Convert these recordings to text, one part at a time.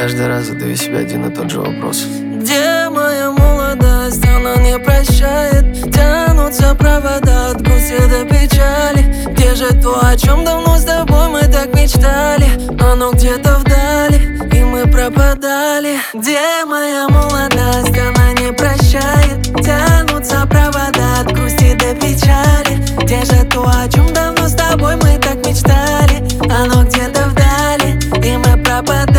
Каждый раз задаю себе один и тот же вопрос: где моя молодость? Она не прощает. Тянутся провода от грусти до печали. Где же то, о чем давно с тобой мы так мечтали? Оно где-то вдали, и мы пропадали. Где моя молодость? Она не прощает. Тянутся провода от грусти до печали. Где же то, о чем давно с тобой мы так мечтали? Оно где-то вдали, и мы пропадали.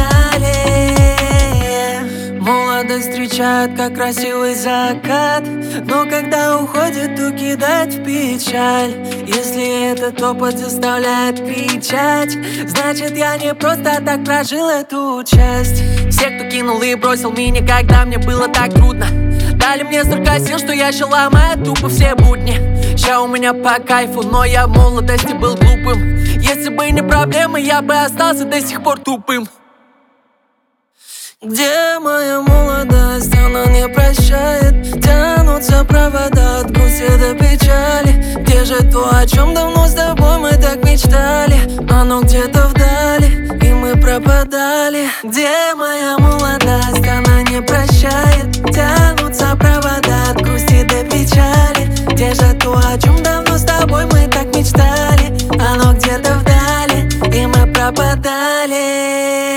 Молодость встречает, как красивый закат, но когда уходит, то кидает в печаль. Если этот опыт заставляет кричать, значит я не просто так прожил эту часть. Все, кто кинул и бросил меня, когда мне было так трудно, дали мне столько сил, что я еще ломаю тупо все будни. Ща у меня по кайфу, но я в молодости был глупым. Если бы не проблемы, я бы остался до сих пор тупым. Где моя молодость? Она не прощает. Тянутся провода от грусти до печали. Где же то, о чем давно с тобой мы так мечтали? Оно где-то вдали, и мы пропадали. Где моя молодость? Она не прощает. Тянутся провода от грусти до печали. Где же то, о чем давно с тобой мы так мечтали? Оно где-то вдали, и мы пропадали.